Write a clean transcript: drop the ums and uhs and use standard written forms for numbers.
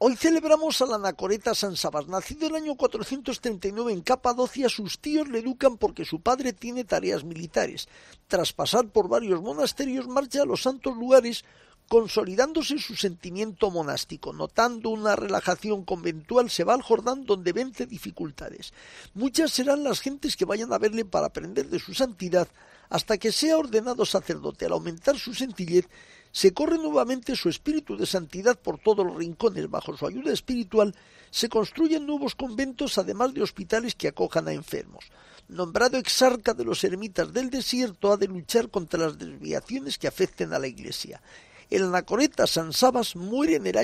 Hoy celebramos al anacoreta San Sabas. Nacido el año 439 en Capadocia, sus tíos le educan porque su padre tiene tareas militares. Tras pasar por varios monasterios, marcha a los santos lugares, consolidándose su sentimiento monástico. Notando una relajación conventual, se va al Jordán, donde vence dificultades. Muchas serán las gentes que vayan a verle para aprender de su santidad, hasta que sea ordenado sacerdote. Al aumentar su sencillez, se corre nuevamente su espíritu de santidad por todos los rincones. Bajo su ayuda espiritual se construyen nuevos conventos, además de hospitales que acojan a enfermos. Nombrado exarca de los eremitas del desierto, ha de luchar contra las desviaciones que afecten a la Iglesia. El anacoreta San Sabas muere en el